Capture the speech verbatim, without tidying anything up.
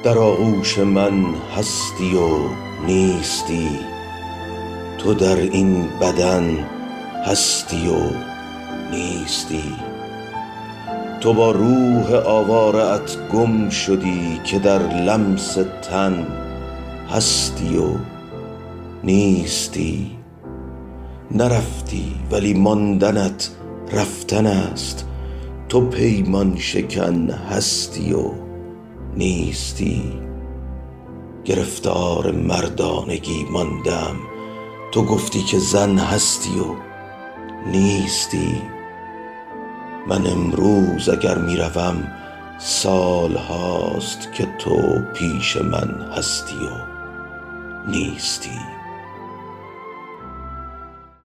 در آغوش من هستی و نیستی، تو در این بدن هستی و نیستی. تو با روح آواره ات گم شدی که در لمس تن هستی و نیستی. نرفتی ولی ماندنت رفتن است، تو پیمان شکن هستی و نیستی. گرفتار مردانگی ماندم، تو گفتی که زن هستی و نیستی. من امروز اگر می روم سال هاست که تو پیش من هستی و نیستی.